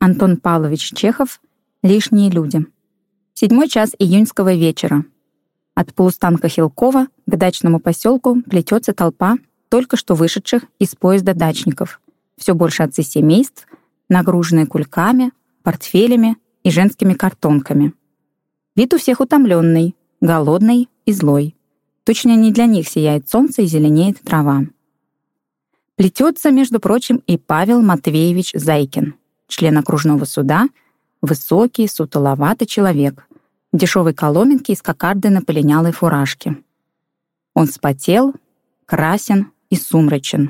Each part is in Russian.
Антон Павлович Чехов «Лишние люди». 7 час июньского вечера. От полустанка Хилкова к дачному поселку плетется толпа только что вышедших из поезда дачников. Все больше отцы семейств, нагруженные кульками, портфелями и женскими картонками. Вид у всех утомленный, голодный и злой. Точно не для них сияет солнце и зеленеет трава. Плетется, между прочим, и Павел Матвеевич Зайкин, член окружного суда, высокий, сутуловатый человек, в дешевой коломенке из кокарды на полинялой фуражке. Он вспотел, красен и сумрачен.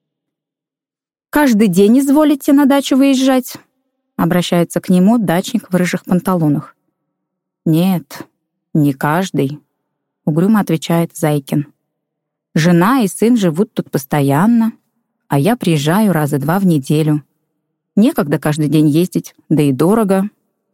«Каждый день изволите на дачу выезжать?» — обращается к нему дачник в рыжих панталонах. «Нет, не каждый», — угрюмо отвечает Зайкин. «Жена и сын живут тут постоянно, а я приезжаю раза 2 в неделю. Некогда каждый день ездить, да и дорого».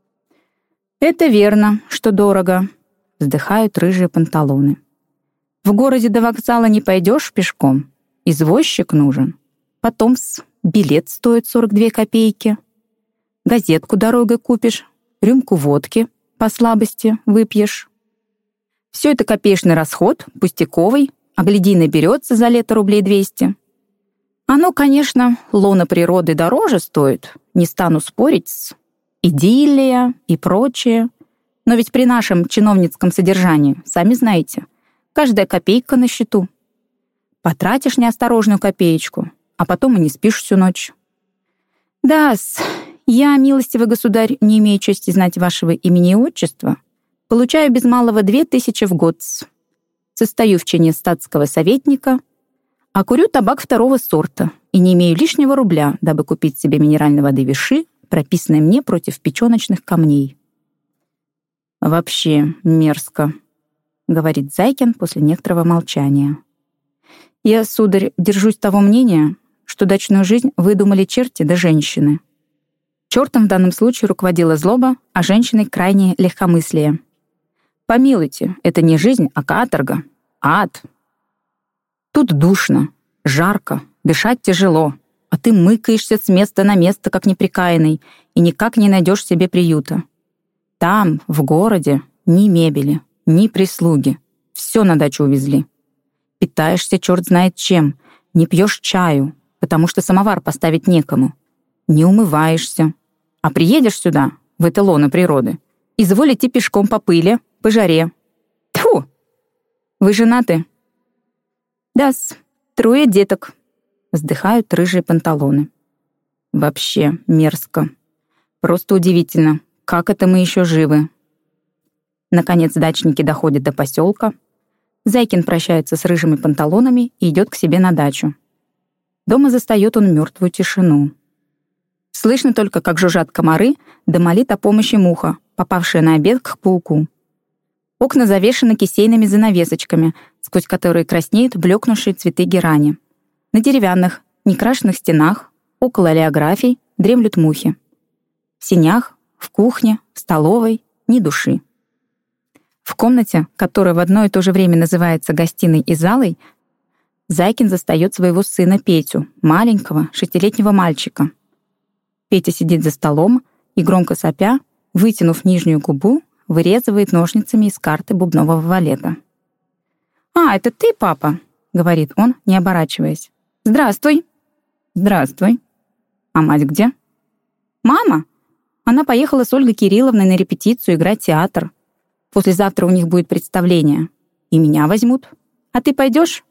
«Это верно, что дорого», — вздыхают рыжие панталоны. «В городе до вокзала не пойдешь пешком. Извозчик нужен. Потом билет стоит 42 копейки. Газетку дорогой купишь, рюмку водки по слабости выпьешь. Все это копеечный расход, пустяковый, а гляди, наберется за лето рублей 200. Оно, конечно, лоно природы дороже стоит, не стану спорить, идиллия и прочее. Но ведь при нашем чиновницком содержании, сами знаете, каждая копейка на счету. Потратишь неосторожную копеечку, а потом и не спишь всю ночь. Да-с, я, милостивый государь, не имею чести знать вашего имени и отчества, получаю без малого 2000 в год. Состою в чине статского советника, а курю табак 2-го сорта и не имею лишнего рубля, дабы купить себе минеральной воды Виши, прописанной мне против печёночных камней. «Вообще мерзко», — говорит Зайкин после некоторого молчания. «Я, сударь, держусь того мнения, что дачную жизнь выдумали черти да женщины. Чертом в данном случае руководила злоба, а женщиной крайнее легкомыслие. Помилуйте, это не жизнь, а каторга, ад. Тут душно, жарко, дышать тяжело, а ты мыкаешься с места на место, как неприкаянный, и никак не найдешь себе приюта. Там, в городе, ни мебели, ни прислуги. Все на дачу увезли. Питаешься черт знает чем, не пьешь чаю, потому что самовар поставить некому. Не умываешься. А приедешь сюда, в это лоно природы, изволь идти пешком по пыли, по жаре. Тьфу! Вы женаты?» «Да-с, 3 деток», — вздыхают рыжие панталоны. «Вообще мерзко. Просто удивительно, как это мы еще живы». Наконец дачники доходят до поселка. Зайкин прощается с рыжими панталонами и идет к себе на дачу. Дома застает он мертвую тишину. Слышно только, как жужжат комары, да молит о помощи муха, попавшая на обед к пауку. Окна завешаны кисейными занавесочками, сквозь которые краснеют блекнувшие цветы герани. На деревянных, некрашенных стенах, около олеографий, дремлют мухи. В сенях, в кухне, в столовой ни души. В комнате, которая в одно и то же время называется гостиной и залой, Зайкин застает своего сына Петю, маленького, 6-летнего мальчика. Петя сидит за столом и, громко сопя, вытянув нижнюю губу, вырезывает ножницами из карты бубнового валета. «А, это ты, папа?» — говорит он, не оборачиваясь. «Здравствуй». «Здравствуй. А мать где?» «Мама? Она поехала с Ольгой Кирилловной на репетицию играть театр. Послезавтра у них будет представление. И меня возьмут. А ты пойдешь?»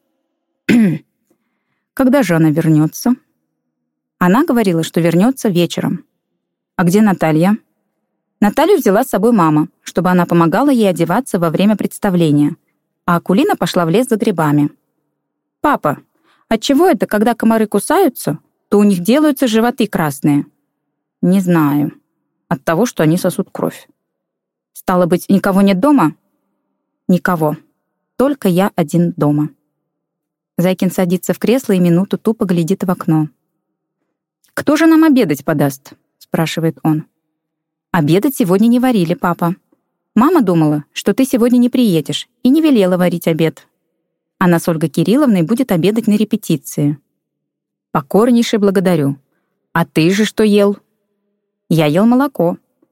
«Когда же она вернется?» «Она говорила, что вернется вечером». «А где Наталья?» Наталью взяла с собой мама, чтобы она помогала ей одеваться во время представления, а Акулина пошла в лес за грибами. «Папа, отчего это, когда комары кусаются, то у них делаются животы красные?» «Не знаю. От того, что они сосут кровь». «Стало быть, никого нет дома?» «Никого. Только я один дома». Зайкин садится в кресло и минуту тупо глядит в окно. «Кто же нам обедать подаст?» — спрашивает он. «Обедать сегодня не варили, папа. Мама думала, что ты сегодня не приедешь, и не велела варить обед. Она с Ольгой Кирилловной будет обедать на репетиции». «Покорнейше благодарю. А ты же что ел?» Я ел молоко,